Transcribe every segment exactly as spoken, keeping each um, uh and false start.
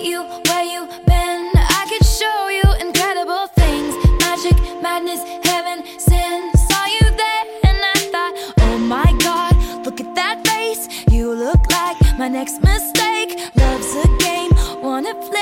meet you where you been. I could show you incredible things. Magic, madness, heaven, sin. Saw you there and I thought, oh my God, look at that face. You look like my next mistake. Love's a game, wanna play.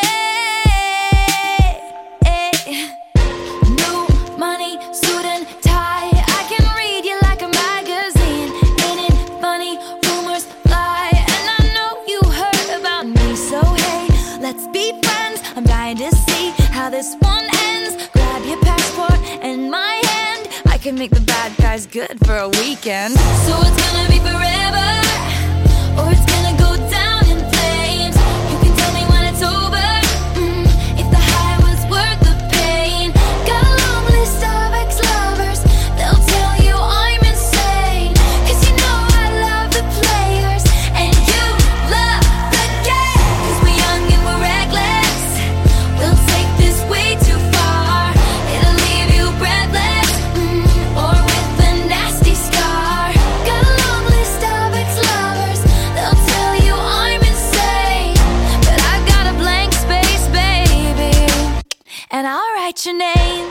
New money, suit and tie. I can read you like a magazine. Ain't it funny? Rumors fly. And I know you heard about me. So hey, let's be friends. I'm dying to see how this one ends. Grab your passport and my hand. I can make the bad guys good for a weekend. So it's gonna be forever, or it's gonna go down in flames. You can tell me when it's over, mm, if the high was worth the pain. Got a long list of ex-lovers. They'll tell you I'm insane. Cause you know I love the players and you love the game. Cause we're young and we're reckless. We'll take this way too far. It'll leave you breathless, mm, or with a nasty scar. Got a long list of ex-lovers. They'll tell you I'm insane, but I've got a blank space, baby, and I'll write your name.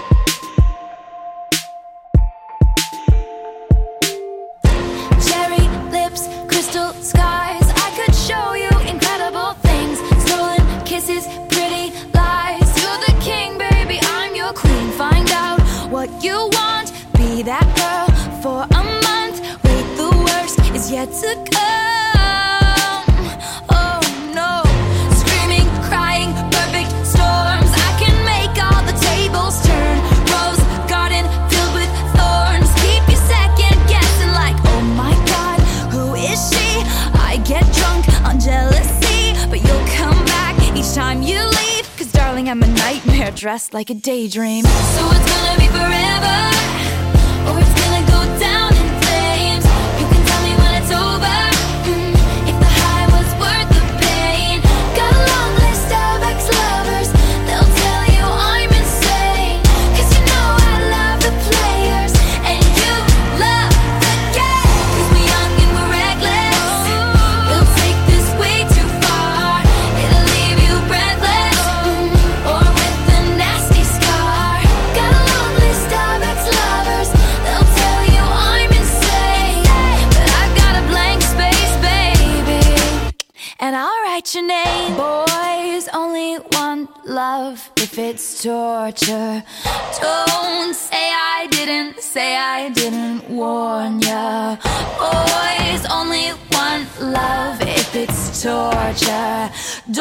Cherry lips, crystal skies. I could show you incredible things. Stolen kisses, pretty lies. You're the king, baby, I'm your queen. Find out what you want. Be that girl for a month. Wait, the worst is yet to come. Oh no. Screaming, crying, perfect storms. I can make all the tables turn. Rose garden filled with thorns. Keep you second guessing like, oh my God, who is she? I get drunk on jealousy, but you'll come back each time you leave. Cause darling, I'm a nightmare dressed like a daydream. So it's gonna be forever, or it's gonna go down in flames. You can tell me when it's over, mm, if the high was worth the pain. Got a long list of ex-lovers. They'll tell you I'm insane. Cause you know I love the players and you love the game. Cause we're young and we're reckless. We'll take this way too far. It'll leave you breathless, mm, or with a nasty scar. Got a long list of ex-lovers. They'll tell you I'm insane, but I've got a blank space, baby, and I'll write your name. Boys only want love if it's torture. Don't say I didn't, say I didn't warn ya. Boys only want love if it's torture.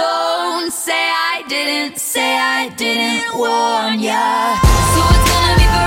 Don't say I didn't, say I didn't warn ya. So it's gonna be